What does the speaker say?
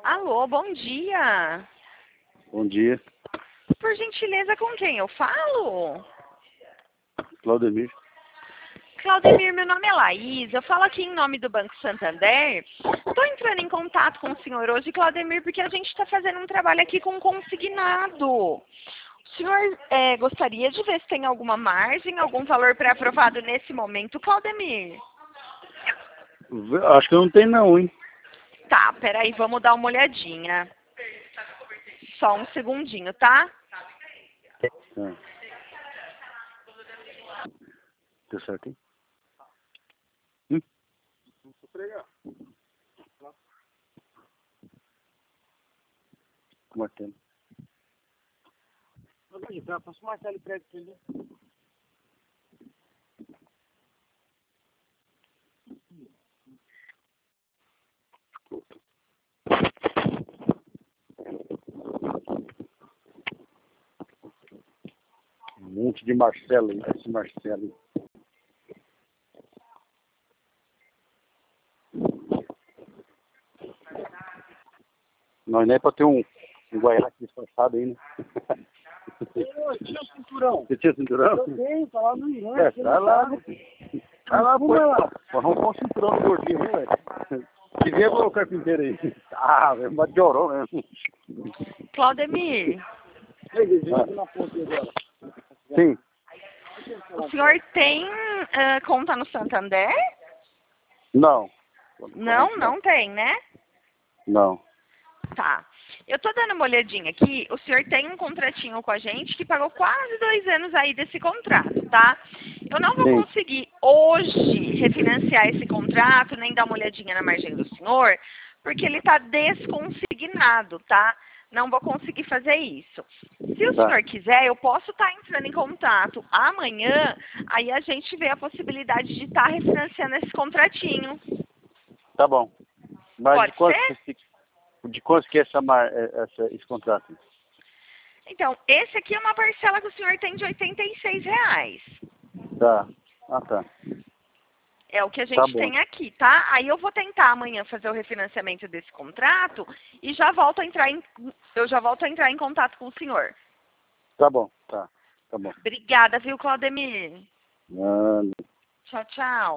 Alô, bom dia. Bom dia, Por gentileza, com quem eu falo? Claudemir. Claudemir, meu nome é Laís, eu falo aqui em nome do Banco Santander. Estou entrando em contato com o senhor hoje, Claudemir, porque a gente está fazendo um trabalho aqui com consignado. O senhor gostaria de ver se tem alguma margem, algum valor pré-aprovado nesse momento, Claudemir? Acho que não tem não, hein? Tá, peraí, vamos dar uma olhadinha. Só um segundinho, tá? Tá. Deu certo, hein? Martelo. Posso marcar ele prédio pra ele? Um monte de Marcelo aí, esse Marcelo. Nós nem é pra ter um guaiaque disfarçado aí, né? Tira o cinturão. Você tinha cinturão? Eu tenho, tá lá no Irã. Tá lá. Vai lá, pô. Vamos pôr um cinturão no gordinho, né, velho? Que vem o carpinteiro aí. Ah, velho, mas chorou mesmo. Claudemir, Na ponta agora. Sim. o senhor tem conta no Santander? Não. Não, não tem, né? Não. Tá. Eu tô dando uma olhadinha aqui. O senhor tem um contratinho com a gente que pagou quase 2 anos aí desse contrato, tá? Eu não vou Sim. conseguir hoje refinanciar esse contrato, nem dar uma olhadinha na margem do senhor, porque ele tá desconsignado, tá? Não vou conseguir fazer isso. Se o Tá. senhor quiser, eu posso estar entrando em contato amanhã, aí a gente vê a possibilidade de estar refinanciando esse contratinho. Tá bom. Mas Pode ser? de quanto que é esse contrato? Então, esse aqui é uma parcela que o senhor tem de R$ 86. Tá. Ah, tá. É o que a Tá gente bom. tem aqui, tá? Aí eu vou tentar amanhã fazer o refinanciamento desse contrato e já volto a entrar eu já volto a entrar em contato com o senhor. Tá bom. Tá. Tá bom. Obrigada, viu, Claudemir? Ah, Tchau, tchau.